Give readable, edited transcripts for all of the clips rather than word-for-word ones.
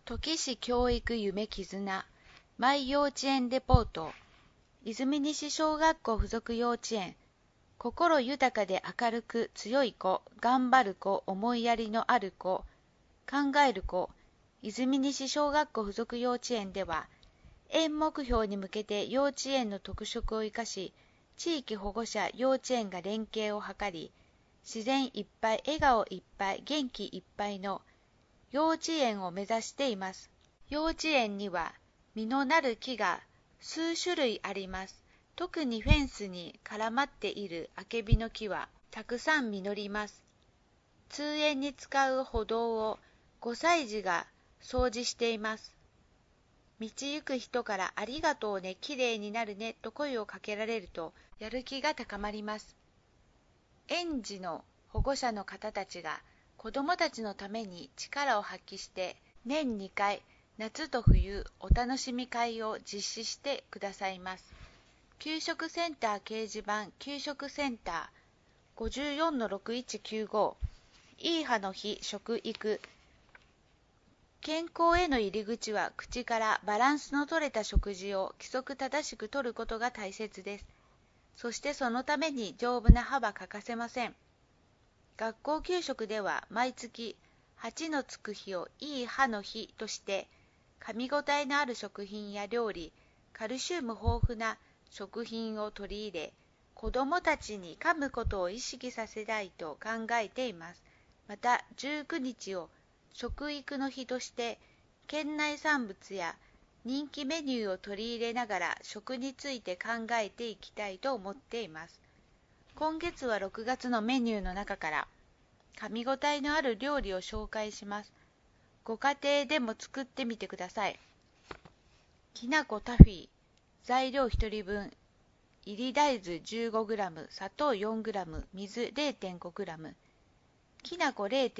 土岐市教育夢絆マイ幼稚園レポート。泉西小学校附属幼稚園。心豊かで明るく強い子、頑張る子、思いやりのある子、考える子。泉西小学校附属幼稚園では、園目標に向けて幼稚園の特色を生かし、地域保護者幼稚園が連携を図り、自然いっぱい、笑顔いっぱい、元気いっぱいの幼稚園を目指しています。幼稚園には実のなる木が数種類あります。特にフェンスに絡まっているあけびの木はたくさん実ります。通園に使う歩道を5歳児が掃除しています。道行く人からありがとうね、きれいになるねと声をかけられるとやる気が高まります。園児の保護者の方たちが子どもたちのために力を発揮して年2回夏と冬お楽しみ会を実施してくださいます。給食センター掲示板給食センター 54-6195 いい歯の日食育。健康への入り口は口からバランスの取れた食事を規則正しくとることが大切です。そしてそのために丈夫な歯は欠かせません。学校給食では毎月8のつく日をいい歯の日として噛み応えのある食品や料理、カルシウム豊富な食品を取り入れ、子どもたちに噛むことを意識させたいと考えています。また19日を食育の日として県内産物や人気メニューを取り入れながら食について考えていきたいと思っています。今月は6月のメニューの中から噛み応えのある料理を紹介します。ご家庭でも作ってみてください。きなこタフィー、材料1人分、入り大豆 15g、砂糖 4g、水 0.5g、きなこ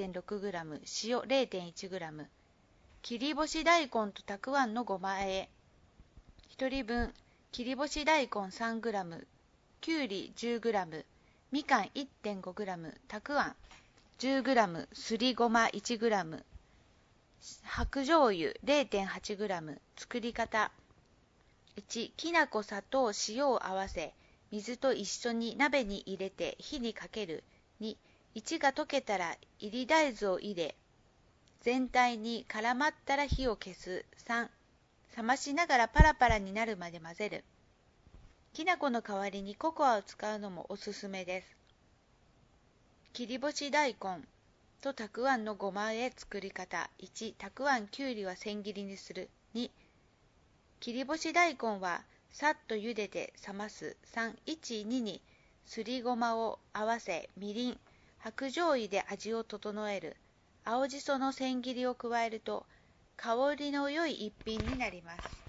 0.6g、塩 0.1g、切り干し大根とたくあんのごま和え、1人分、切り干し大根 3g、きゅうり 10g、みかん 1.5g、たくあん 10g、すりごま 1g、白醤油 0.8g。 作り方。1、きなこ、砂糖、塩を合わせ、水と一緒に鍋に入れて火にかける。2、1が溶けたら入り大豆を入れ、全体に絡まったら火を消す。3、冷ましながらパラパラになるまで混ぜる。きなこの代わりにココアを使うのもおすすめです。切り干し大根とたくあんのごま和え作り方。1、たくあん、きゅうりは千切りにする。2、切り干し大根はさっと茹でて冷ます。3、1、2にすりごまを合わせ、みりん、白醤油で味を整える。青じその千切りを加えると香りの良い一品になります。